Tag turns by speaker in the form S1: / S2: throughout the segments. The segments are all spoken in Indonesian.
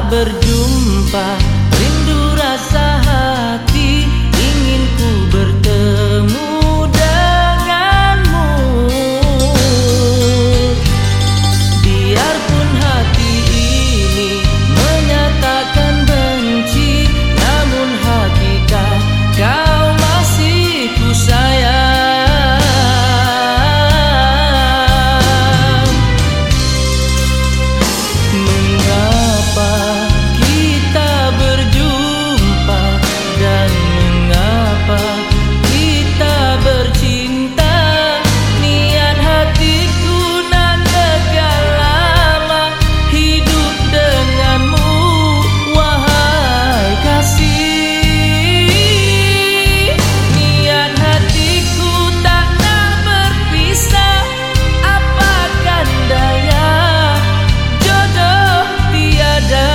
S1: berjumpa, rindu rasa hati, ingin ku bertemu denganmu. Biarpun hati ini menyatakan benci, namun hakikat kau masih ku sayang. Mengapa kita berjumpa dan mengapa kita bercinta? Niat hatiku nan kekal lama hidup denganmu, wahai kasih. Niat hatiku tak nak berpisah, apakan daya jodoh tiada.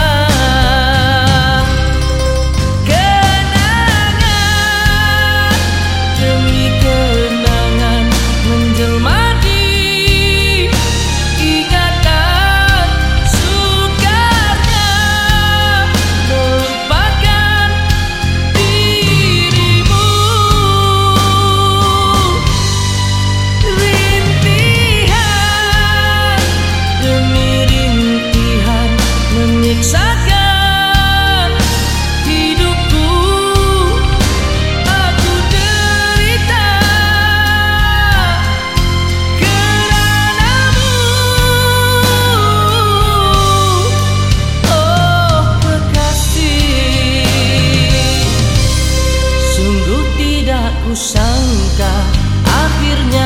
S1: Kenangan demi kenangan menjelma di ingatan, sukarnya melupakan dirimu. Rintihan demi rintihan menyiksakan hidupku, aku derita keranamu. Oh kekasih, sungguh tidak kusangka akhirnya